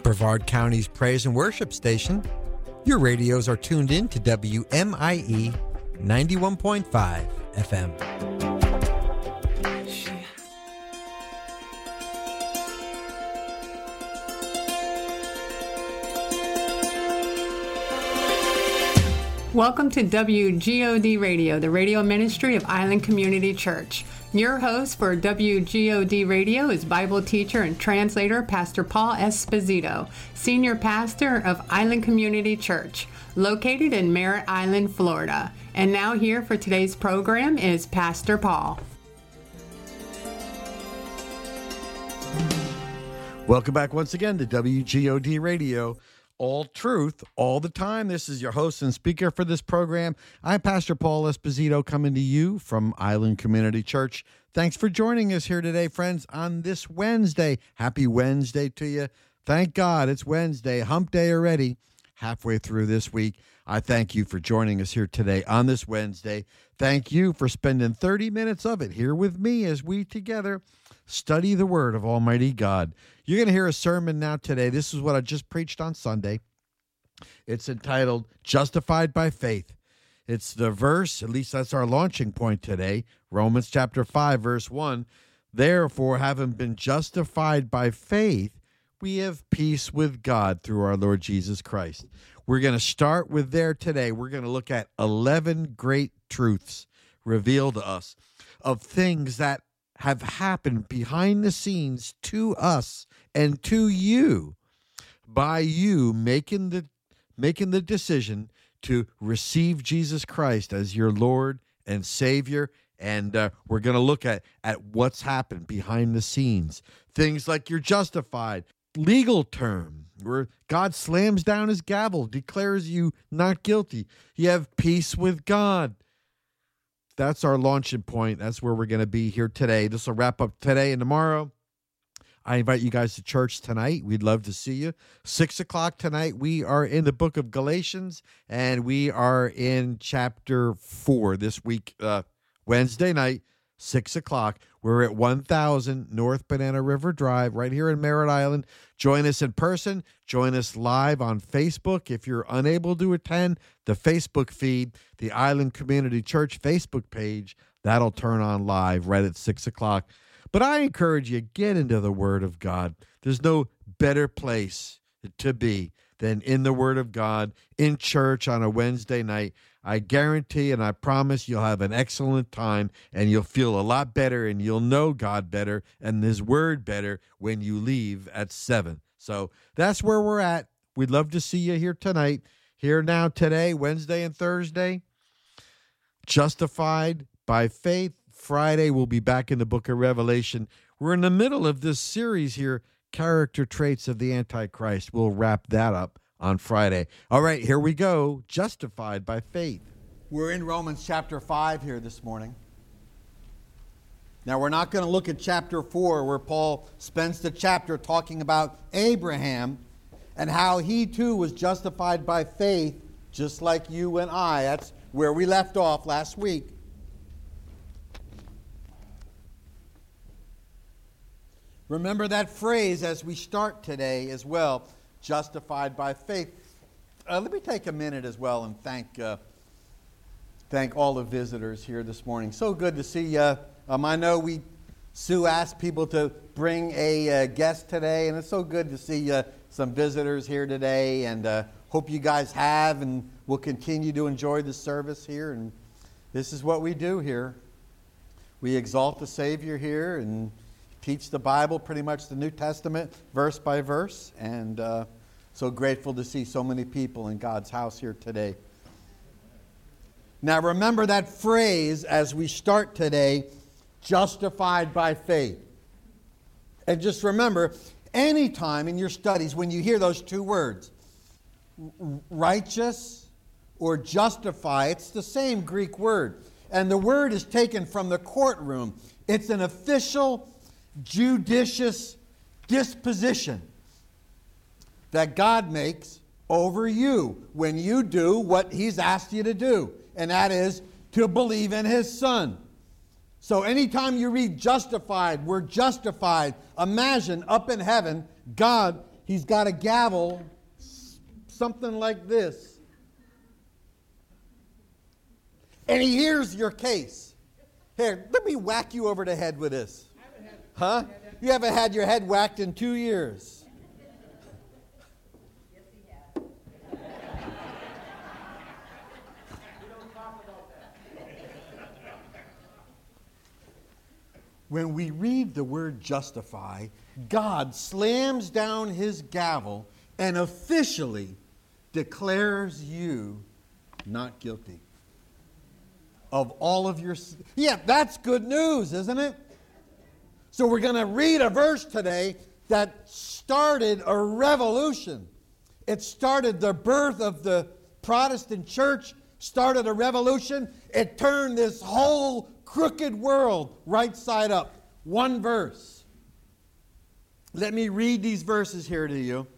Brevard County's praise and worship station. Your radios are tuned in to WMIE 91.5 FM. Welcome to WGOD Radio, the radio ministry of Island Community Church. Your host for WGOD Radio is Bible teacher and translator Pastor Paul Esposito, senior pastor of Island Community Church, located in Merritt Island, Florida. And now here for today's program is Pastor Paul. Welcome back once again to WGOD Radio. All truth, all the time. This is your host and speaker for this program. I'm Pastor Paul Esposito, coming to you from Island Community Church. Thanks for joining us here today, friends, on this Wednesday. Happy Wednesday to you. Thank God it's Wednesday, hump day already, halfway through this week. I thank you for joining us here today on this Wednesday. Thank you for spending 30 minutes of it here with me as we together study the Word of Almighty God. You're going to hear a sermon now today. This is what I just preached on Sunday. It's entitled, Justified by Faith. It's the verse, at least that's our launching point today, Romans chapter 5, verse 1. Therefore, having been justified by faith, we have peace with God through our Lord Jesus Christ. We're going to start with there today. We're going to look at 11 great truths revealed to us of things that have happened behind the scenes to us and to you by you making the decision to receive Jesus Christ as your Lord and Savior. And we're going to look at what's happened behind the scenes. Things like you're justified, legal term, where God slams down his gavel, declares you not guilty. You have peace with God. That's our launching point. That's where we're going to be here today. This will wrap up today and tomorrow. I invite you guys to church tonight. We'd love to see you. 6 o'clock tonight, we are in the book of Galatians, and we are in chapter 4 this week, Wednesday night, 6 o'clock. We're at 1000 North Banana River Drive right here in Merritt Island. Join us in person. Join us live on Facebook. If you're unable to attend the Facebook feed, the Island Community Church Facebook page, that'll turn on live right at 6 o'clock. But I encourage you, get into the Word of God. There's no better place to be than in the Word of God, in church on a Wednesday night. I guarantee and I promise you'll have an excellent time, and you'll feel a lot better, and you'll know God better and his Word better when you leave at 7. So that's where we're at. We'd love to see you here tonight, here now today, Wednesday and Thursday. Justified by faith. Friday, we'll be back in the book of Revelation. We're in the middle of this series here, Character Traits of the Antichrist. We'll wrap that up on Friday. All right, here we go. Justified by faith. We're in Romans chapter 5 here this morning. Now, we're not going to look at chapter 4, where Paul spends the chapter talking about Abraham and how he too was justified by faith, just like you and I. That's where we left off last week. Remember that phrase as we start today as well, justified by faith. Let me take a minute as well and thank all the visitors here this morning. So good to see you. I know Sue asked people to bring a guest today, and it's so good to see some visitors here today, and hope you guys have and will continue to enjoy the service here. And this is what we do here. We exalt the Savior here and teach the Bible, pretty much the New Testament, verse by verse. And so grateful to see so many people in God's house here today. Now remember that phrase as we start today, justified by faith. And just remember, anytime in your studies when you hear those two words, righteous or justify, it's the same Greek word. And the word is taken from the courtroom. It's an official judicious disposition that God makes over you when you do what he's asked you to do, and that is to believe in his Son. So anytime you read justified, we're justified, imagine up in heaven, God he's got a gavel, something like this. And he hears your case. Here, let me whack you over the head with this. Huh? You haven't had your head whacked in 2 years. Yes, he has. We don't talk about that. When we read the word justify, God slams down his gavel and officially declares you not guilty of all of your sin. Yeah, that's good news, isn't it? So we're going to read a verse today that started a revolution. It started the birth of the Protestant church, started a revolution. It turned this whole crooked world right side up. One verse. Let me read these verses here to you.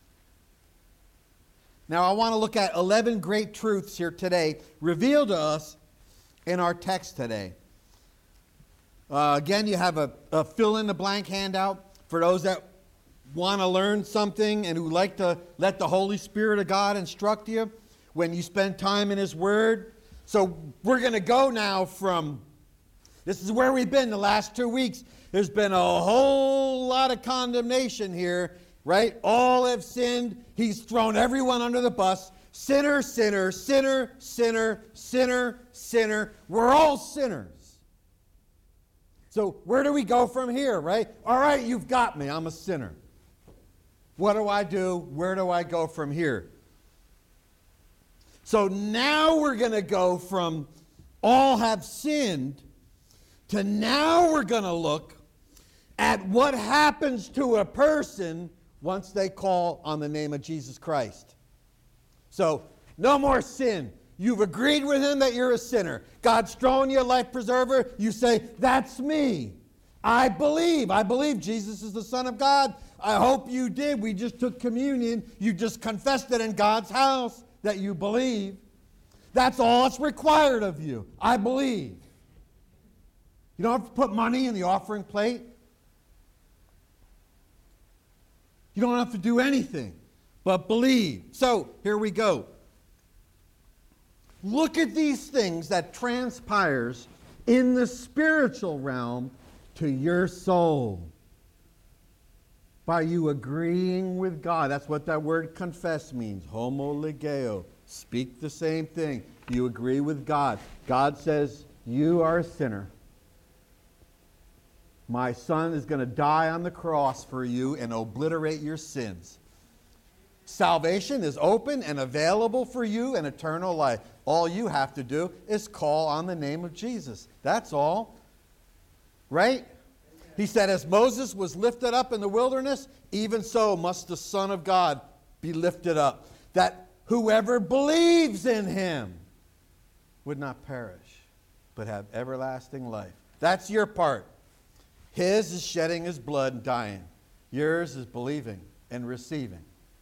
Now I want to look at 11 great truths here today revealed to us in our text today. Again, you have a fill-in-the-blank handout for those that want to learn something and who like to let the Holy Spirit of God instruct you when you spend time in His Word. So we're going to go now from, this is where we've been the last 2 weeks. There's been a whole lot of condemnation here, right? All have sinned. He's thrown everyone under the bus. Sinner, sinner, sinner, sinner, sinner, sinner. We're all sinners. So where do we go from here, right? All right, you've got me. I'm a sinner. What do I do? Where do I go from here? So now we're going to go from all have sinned to now we're going to look at what happens to a person once they call on the name of Jesus Christ. So, no more sin. You've agreed with Him that you're a sinner. God's thrown you a life preserver. You say, that's me. I believe Jesus is the Son of God. I hope you did. We just took communion. You just confessed it in God's house that you believe. That's all that's required of you. I believe. You don't have to put money in the offering plate. You don't have to do anything but believe. So, here we go. Look at these things that transpires in the spiritual realm to your soul. By you agreeing with God. That's what that word confess means. Homologeo. Speak the same thing. You agree with God. God says, you are a sinner. My Son is going to die on the cross for you and obliterate your sins. Salvation is open and available for you and eternal life. All you have to do is call on the name of Jesus. That's all. Right? He said, as Moses was lifted up in the wilderness, even so must the Son of God be lifted up, that whoever believes in Him would not perish, but have everlasting life. That's your part. His is shedding His blood and dying. Yours is believing and receiving.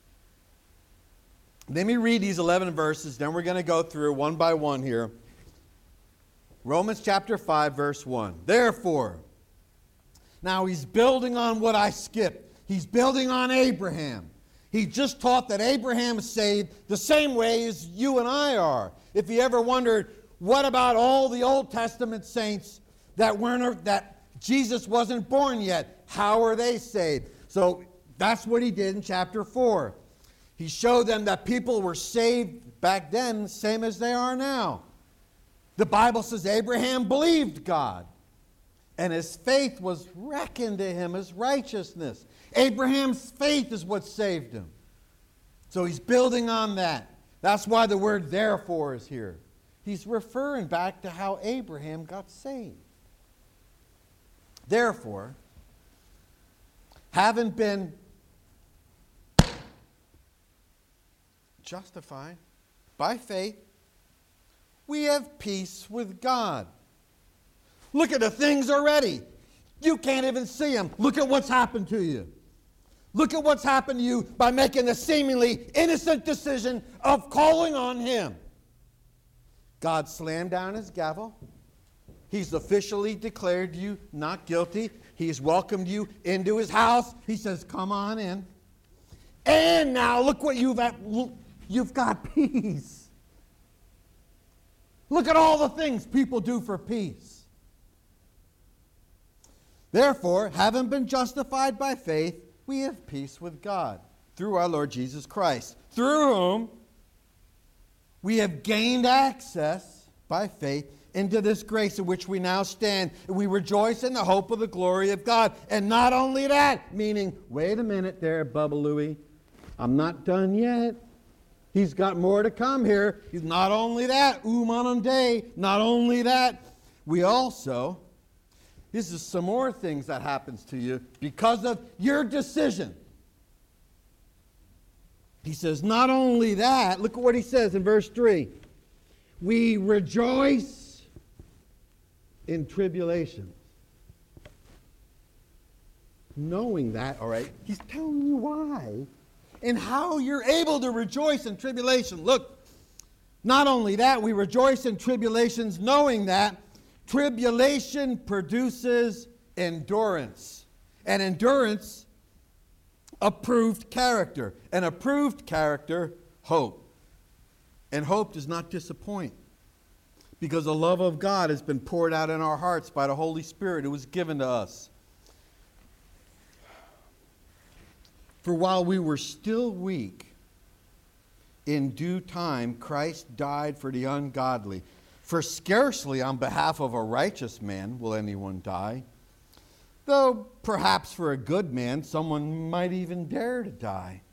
Let me read these 11 verses, then we're going to go through one by one here. Romans chapter 5, verse 1. Therefore, now he's building on what I skipped. He's building on Abraham. He just taught that Abraham is saved the same way as you and I are. If you ever wondered, what about all the Old Testament saints that Jesus wasn't born yet? How are they saved? So that's what he did in chapter 4. He showed them that people were saved back then, same as they are now. The Bible says Abraham believed God, and his faith was reckoned to him as righteousness. Abraham's faith is what saved him. So he's building on that. That's why the word therefore is here. He's referring back to how Abraham got saved. Therefore, having been justified by faith, we have peace with God. Look at the things already. You can't even see them. Look at what's happened to you. Look at what's happened to you by making the seemingly innocent decision of calling on Him. God slammed down His gavel. He's officially declared you not guilty. He's welcomed you into His house. He says, come on in. And now look what you've got peace. Look at all the things people do for peace. Therefore, having been justified by faith, we have peace with God through our Lord Jesus Christ, through whom we have gained access by faith into this grace in which we now stand. We rejoice in the hope of the glory of God. And not only that, meaning, wait a minute there, Bubba Louie, I'm not done yet. He's got more to come here. He's not only that, Umanande, not only that, we also, this is some more things that happens to you because of your decision. He says, not only that, look at what he says in verse 3. We rejoice in tribulations. Knowing that, all right, he's telling you why and how you're able to rejoice in tribulation. Look, not only that, we rejoice in tribulations, knowing that tribulation produces endurance. And endurance, approved character. And approved character, hope. And hope does not disappoint, because the love of God has been poured out in our hearts by the Holy Spirit who was given to us. For while we were still weak, in due time Christ died for the ungodly. For scarcely on behalf of a righteous man will anyone die, though perhaps for a good man someone might even dare to die.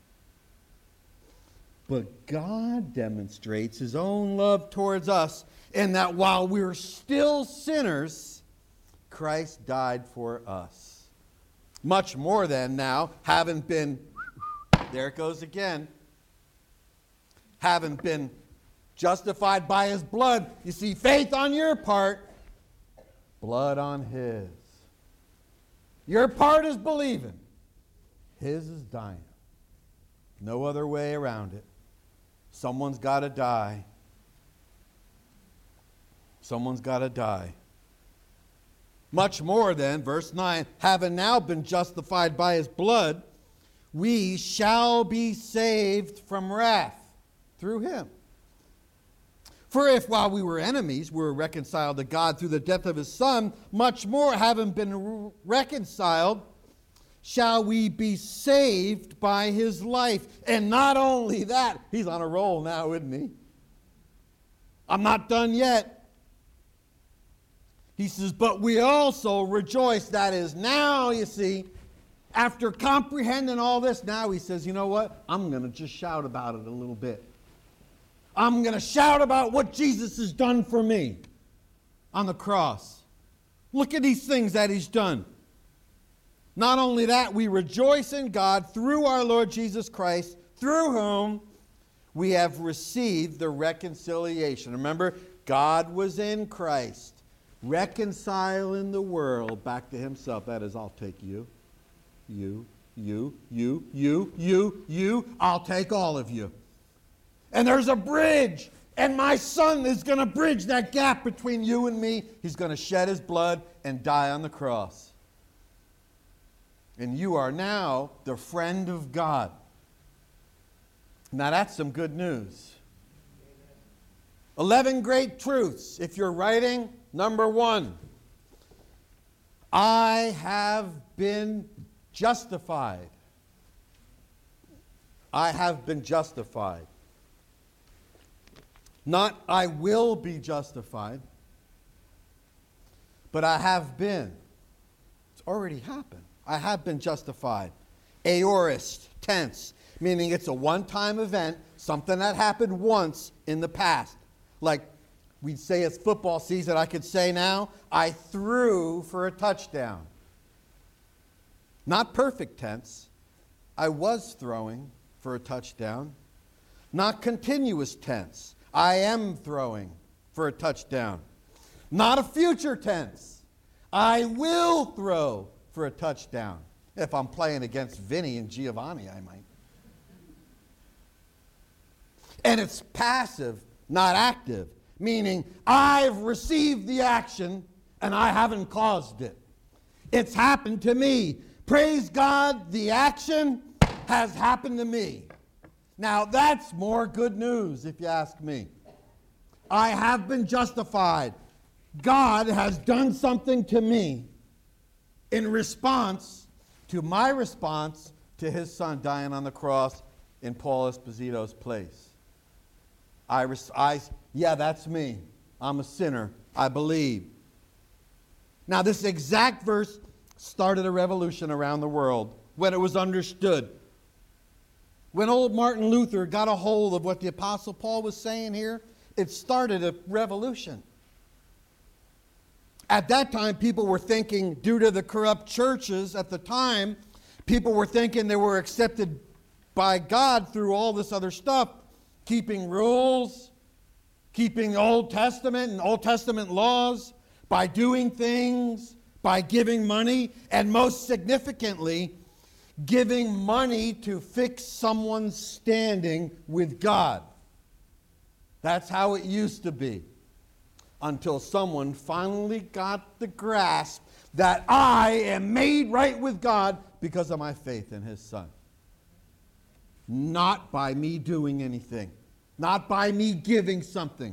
But God demonstrates his own love towards us in that while we were still sinners, Christ died for us. Much more than now, having been, there it goes again, having been justified by his blood. You see, faith on your part, blood on his. Your part is believing. His is dying. No other way around it. Someone's got to die. Someone's got to die. Much more than, verse 9, having now been justified by his blood, we shall be saved from wrath through him. For if while we were enemies, we were reconciled to God through the death of his Son, much more, having been reconciled, shall we be saved by his life. And not only that, he's on a roll now, isn't he? I'm not done yet. He says, but we also rejoice. That is, now, you see, after comprehending all this, now he says, you know what? I'm going to just shout about it a little bit. I'm going to shout about what Jesus has done for me on the cross. Look at these things that he's done. Not only that, we rejoice in God through our Lord Jesus Christ, through whom we have received the reconciliation. Remember, God was in Christ, reconciling the world back to himself. That is, I'll take you. I'll take all of you. And there's a bridge. And my Son is going to bridge that gap between you and me. He's going to shed his blood and die on the cross. And you are now the friend of God. Now that's some good news. 11 great truths. If you're writing, number 1, I have been justified. I have been justified. Not I will be justified, but I have been. It's already happened. I have been justified. Aorist tense, meaning it's a one-time event, something that happened once in the past. Like we'd say it's football season, I could say now, I threw for a touchdown. Not perfect tense. I was throwing for a touchdown. Not continuous tense. I am throwing for a touchdown. Not a future tense. I will throw for a touchdown. If I'm playing against Vinny and Giovanni, I might. And it's passive, not active, meaning I've received the action and I haven't caused it. It's happened to me. Praise God, the action has happened to me. Now, that's more good news, if you ask me. I have been justified. God has done something to me in response to my response to his son dying on the cross in Paul Esposito's place. Yeah, that's me. I'm a sinner. I believe. Now, this exact verse started a revolution around the world when it was understood. When old Martin Luther got a hold of what the Apostle Paul was saying here, it started a revolution. At that time, people were thinking, due to the corrupt churches at the time, people were thinking they were accepted by God through all this other stuff, keeping rules, keeping the Old Testament and Old Testament laws, by doing things, by giving money, and most significantly, giving money to fix someone's standing with God. That's how it used to be. Until someone finally got the grasp that I am made right with God because of my faith in his son. Not by me doing anything. Not by me giving something.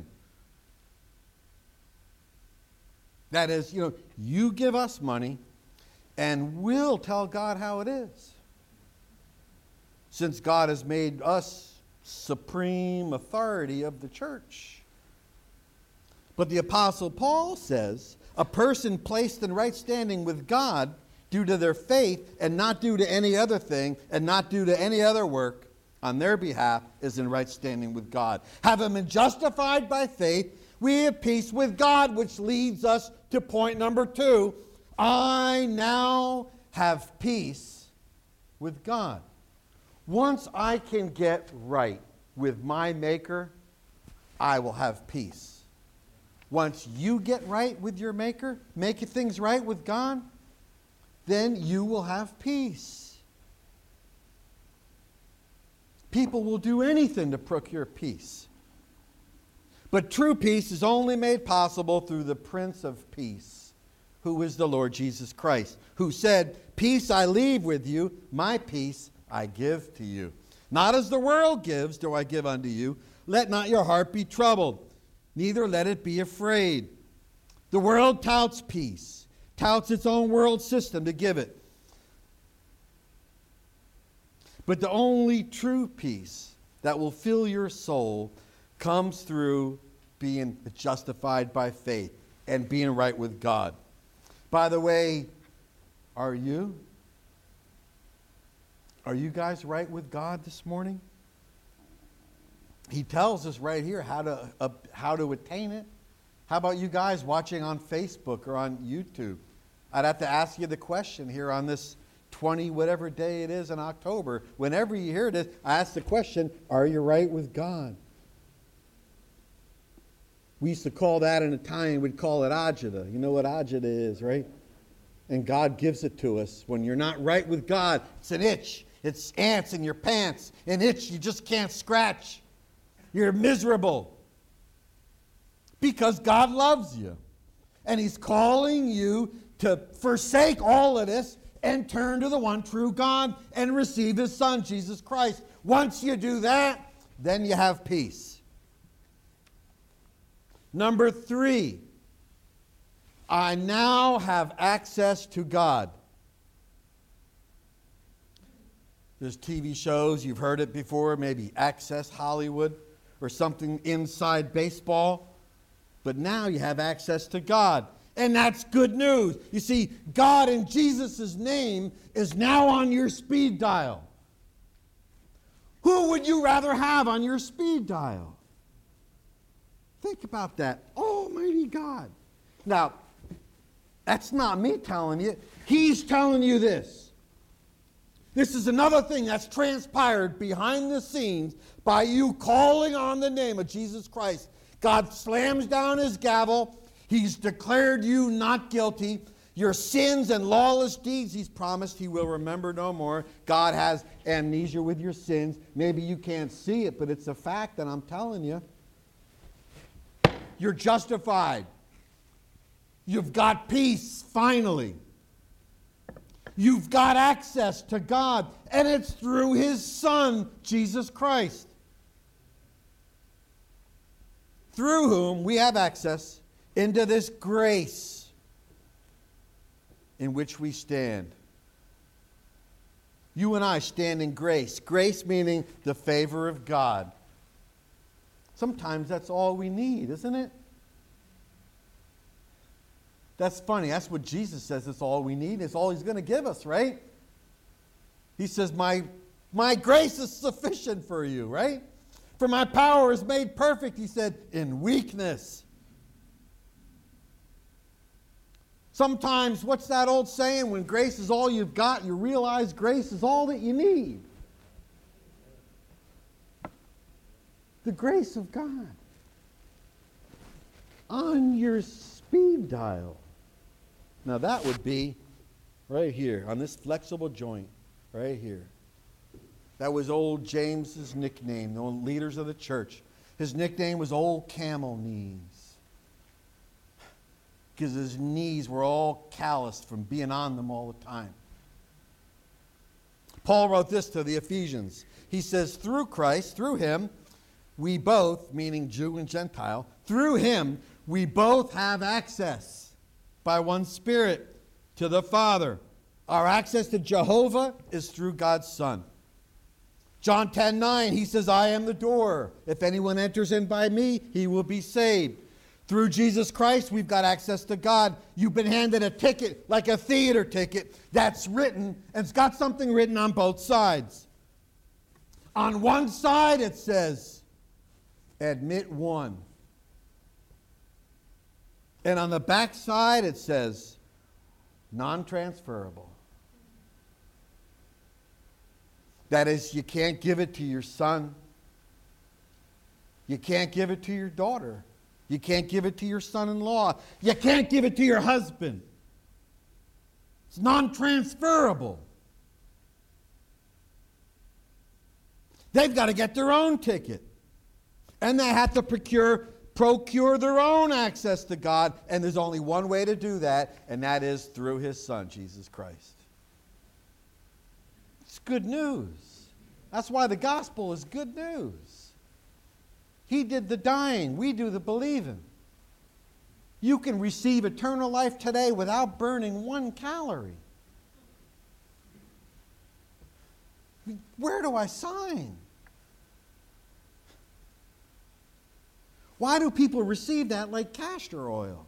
That is, you give us money and we'll tell God how it is. Since God has made us supreme authority of the church. But the Apostle Paul says, a person placed in right standing with God due to their faith and not due to any other thing and not due to any other work on their behalf is in right standing with God. Having been justified by faith, we have peace with God, which leads us to point number 2. I now have peace with God. Once I can get right with my Maker, I will have peace. Once you get right with your Maker, make things right with God, then you will have peace. People will do anything to procure peace. But true peace is only made possible through the Prince of Peace, who is the Lord Jesus Christ, who said, "Peace I leave with you, my peace I give to you. Not as the world gives do I give unto you. Let not your heart be troubled, neither let it be afraid." The world touts peace, touts its own world system to give it. But the only true peace that will fill your soul comes through being justified by faith and being right with God. By the way, are you? Are you guys right with God this morning? He tells us right here how to attain it. How about you guys watching on Facebook or on YouTube? I'd have to ask you the question here on this 20 whatever day it is in October. Whenever you hear this, I ask the question, are you right with God? We used to call that in Italian, we'd call it agita. You know what agita is, right? And God gives it to us. When you're not right with God, it's an itch. It's ants in your pants. An itch you just can't scratch. You're miserable. Because God loves you. And He's calling you to forsake all of this and turn to the one true God and receive His Son, Jesus Christ. Once you do that, then you have peace. Number 3, I now have access to God. There's TV shows, you've heard it before, maybe Access Hollywood or something inside baseball. But now you have access to God. And that's good news. You see, God in Jesus' name is now on your speed dial. Who would you rather have on your speed dial? Think about that. Almighty God. Now, that's not me telling you. He's telling you this. This is another thing that's transpired behind the scenes by you calling on the name of Jesus Christ. God slams down His gavel. He's declared you not guilty. Your sins and lawless deeds, He's promised He will remember no more. God has amnesia with your sins. Maybe you can't see it, but it's a fact, and I'm telling you. You're justified. You've got peace, finally. You've got access to God, and it's through His Son, Jesus Christ, through whom we have access into this grace in which we stand. You and I stand in grace. Grace meaning the favor of God. Sometimes that's all we need, isn't it? That's funny. That's what Jesus says. It's all we need. It's all He's going to give us, right? He says, my grace is sufficient for you, right? For my power is made perfect, He said, in weakness. Sometimes, what's that old saying? When grace is all you've got, you realize grace is all that you need. The grace of God on your speed dial. Now that would be right here, on this flexible joint, right here. That was old James's nickname, the old leaders of the church. His nickname was Old Camel Knees, because his knees were all calloused from being on them all the time. Paul wrote this to the Ephesians. He says, through Christ, through Him, we both, meaning Jew and Gentile, through Him, we both have access by one Spirit to the Father. Our access to Jehovah is through God's Son. John 10:9, He says, I am the door. If anyone enters in by me, he will be saved. Through Jesus Christ, we've got access to God. You've been handed a ticket, like a theater ticket, that's written, and it's got something written on both sides. On one side, it says, admit one. And on the back side, it says, non-transferable. That is, you can't give it to your son. You can't give it to your daughter. You can't give it to your son-in-law. You can't give it to your husband. It's non-transferable. They've got to get their own ticket. And they have to procure their own access to God. And there's only one way to do that, and that is through His Son, Jesus Christ. It's good news. That's why the gospel is good news. He did the dying. We do the believing. You can receive eternal life today without burning 1 calorie. Where do I sign? Why do people receive that like castor oil?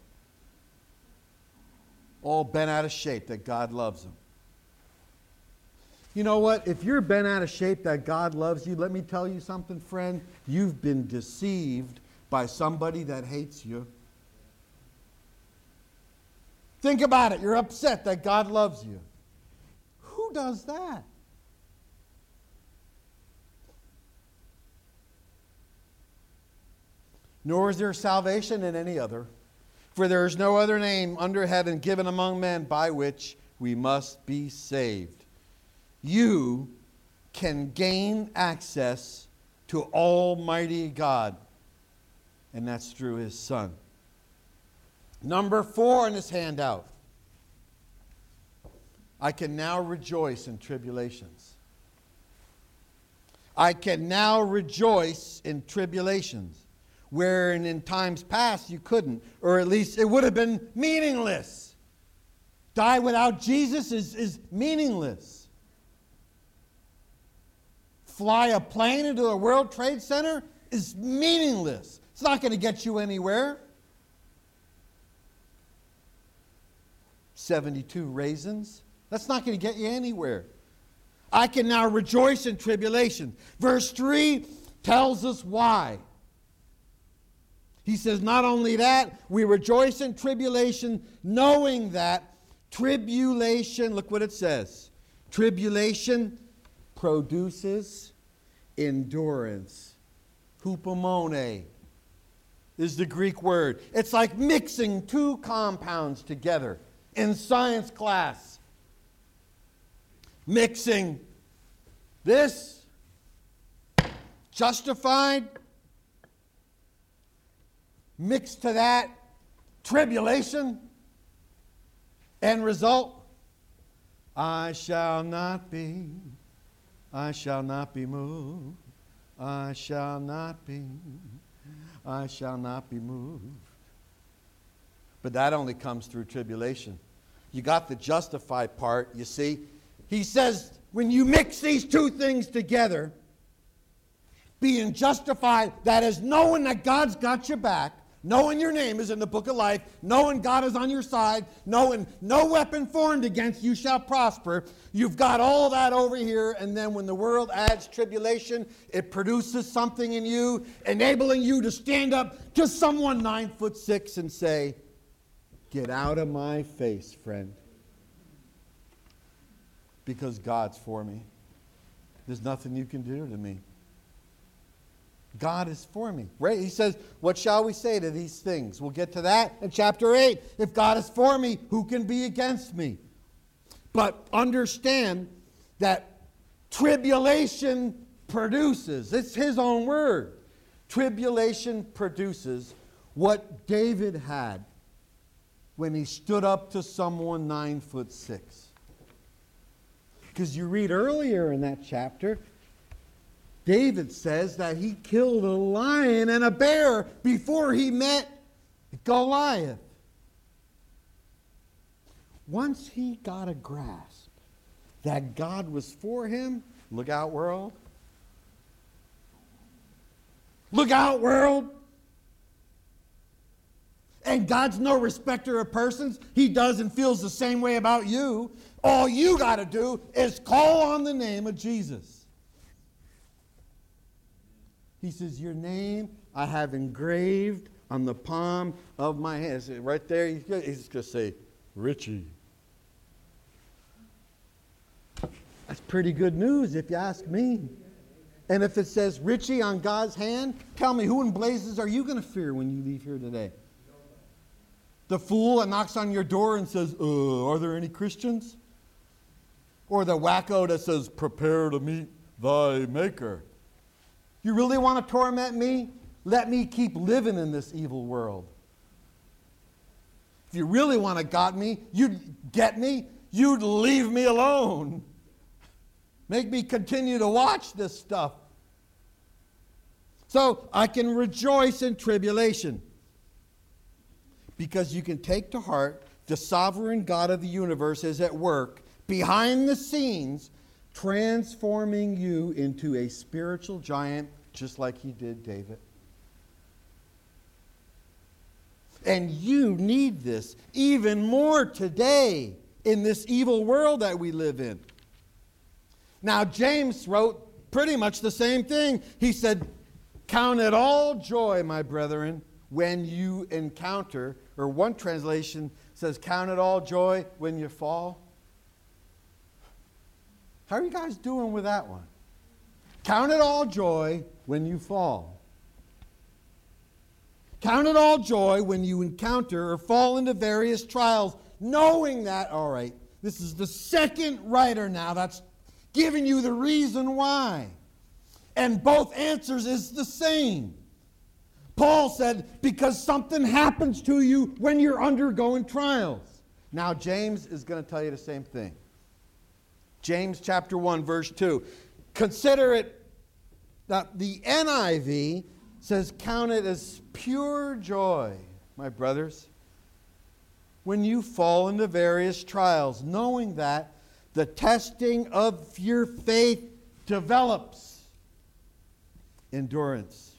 All bent out of shape that God loves them. You know what? If you're bent out of shape that God loves you, let me tell you something, friend. You've been deceived by somebody that hates you. Think about it. You're upset that God loves you. Who does that? Nor is there salvation in any other, for there is no other name under heaven given among men by which we must be saved. You can gain access to Almighty God, and that's through His Son. Number 4 in this handout. I can now rejoice in tribulations. I can now rejoice in tribulations, wherein in times past you couldn't, or at least it would have been meaningless. Die without Jesus is meaningless. Fly a plane into the World Trade Center is meaningless. It's not going to get you anywhere. 72 raisins, that's not going to get you anywhere. I can now rejoice in tribulation. Verse 3 tells us why. He says, not only that, we rejoice in tribulation, knowing that tribulation, look what it says, tribulation produces endurance. Hupomone is the Greek word. It's like mixing 2 compounds together in science class. Mixing this, justified, mixed to that, tribulation, end result, I shall not be moved. I shall not be moved. But that only comes through tribulation. You got the justified part, you see. He says, when you mix these two things together, being justified, that is knowing that God's got your back, knowing your name is in the book of life, knowing God is on your side, knowing no weapon formed against you shall prosper. You've got all that over here, and then when the world adds tribulation, it produces something in you, enabling you to stand up to someone 9'6" and say, get out of my face, friend. Because God's for me. There's nothing you can do to me. God is for me. Right? He says, what shall we say to these things? We'll get to that in chapter 8. If God is for me, who can be against me? But understand that tribulation produces, it's his own word. Tribulation produces what David had when he stood up to someone 9'6". Because you read earlier in that chapter, David says that he killed a lion and a bear before he met Goliath. Once he got a grasp that God was for him, look out, world. Look out, world. And God's no respecter of persons. He does and feels the same way about you. All you got to do is call on the name of Jesus. He says, your name I have engraved on the palm of my hand. Right there, he's going to say, Richie. That's pretty good news if you ask me. And if it says Richie on God's hand, tell me, who in blazes are you going to fear when you leave here today? The fool that knocks on your door and says, are there any Christians? Or the wacko that says, prepare to meet thy maker. You really want to torment me? Let me keep living in this evil world. If you really want to get me, you'd leave me alone. Make me continue to watch this stuff. So I can rejoice in tribulation. Because you can take to heart the sovereign God of the universe is at work behind the scenes, transforming you into a spiritual giant just like he did David. And you need this even more today in this evil world that we live in. Now, James wrote pretty much the same thing. He said, count it all joy, my brethren, when you encounter, or one translation says, count it all joy when you fall. How are you guys doing with that one? Count it all joy when you fall. Count it all joy when you encounter or fall into various trials, knowing that, all right, this is the second writer now that's giving you the reason why. And both answers is the same. Paul said, because something happens to you when you're undergoing trials. Now, James is going to tell you the same thing. James chapter 1, verse 2. Consider it, the NIV says, count it as pure joy, my brothers, when you fall into various trials, knowing that the testing of your faith develops endurance.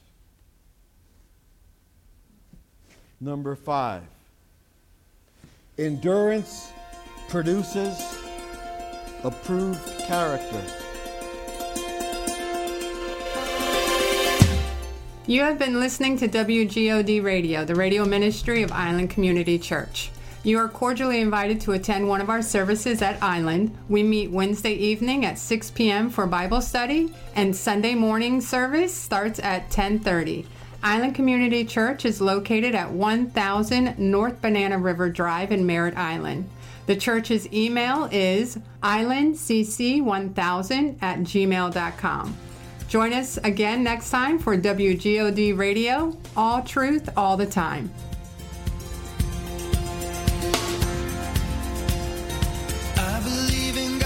Number 5. Endurance produces approved character. You have been listening to WGOD Radio, the radio ministry of Island Community Church. You are cordially invited to attend one of our services at Island. We meet Wednesday evening at 6 p.m. for Bible study, and Sunday morning service starts at 10:30. Island Community Church is located at 1000 North Banana River Drive in Merritt Island. The church's email is islandcc1000@gmail.com. Join us again next time for WGOD Radio, all truth, all the time.